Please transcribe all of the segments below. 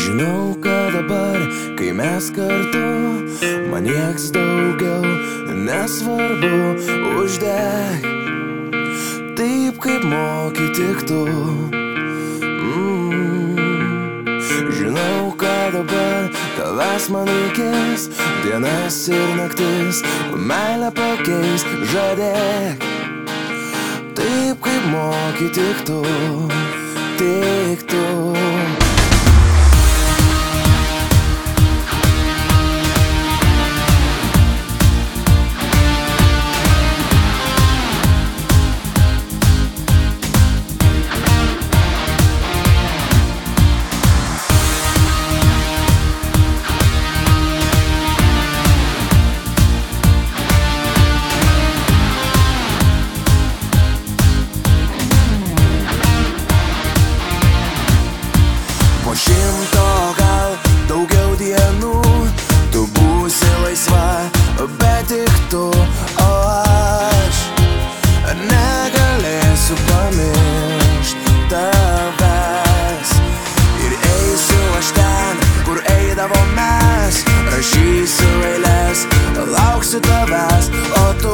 Žinau, kad dabar, kai mes kartu, man nieks daugiau nesvarbu. Uždeg taip, kaip moki tik tu. Žinau, kad dabar tavęs man reikės, dienas ir naktis meilę pakeis. Žadėk taip, kaip moki tik tu, tik tu. Po 100 gal daugiau dienų tu būsi laisva, bet tik tu, o aš negalėsiu pamiršt tavęs. Ir eisiu aš ten, kur eidavom mes, rašysiu eiles, lauksiu tavęs, o tu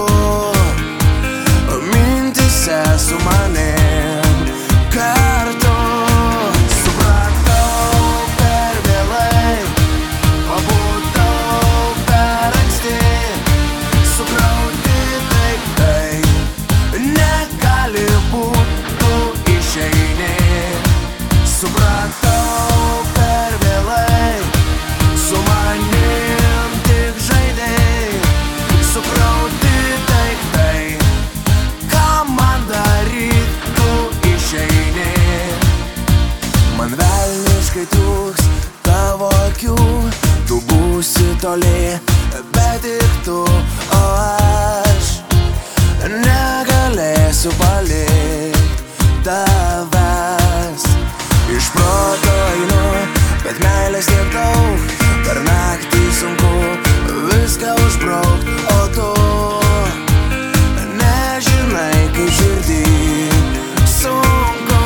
mintise su manim kartu. Supratau per vėlai, su manim tik žaidei, sukrauti daiktai, ką man daryt, tu išeini. Man velniškai trūks tavo akių, tu būsi toli, bet tik tu, o aš negalėsiu palikt tavęs. Iš proto einu, bet meilės tiek daug, per naktį sunku viską užbraukt, o tu nežinai, kaip širdį sunku.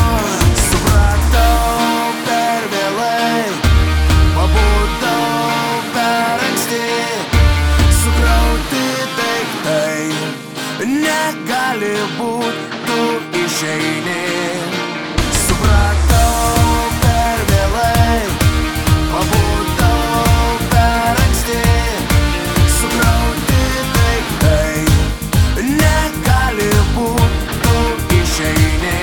Supratau per vėlai, pabudau per anksti, sukrauti daiktai negali būt, tu išeini. Supratau per vėlai, pabudau per anksti, sukrauti daiktai negali būt, tu išeini.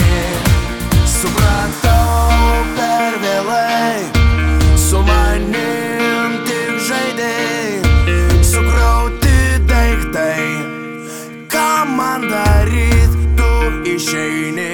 Supratau per vėlai, su manim tik žaidei, sukrauti daiktai, ką man daryt, tu išeini.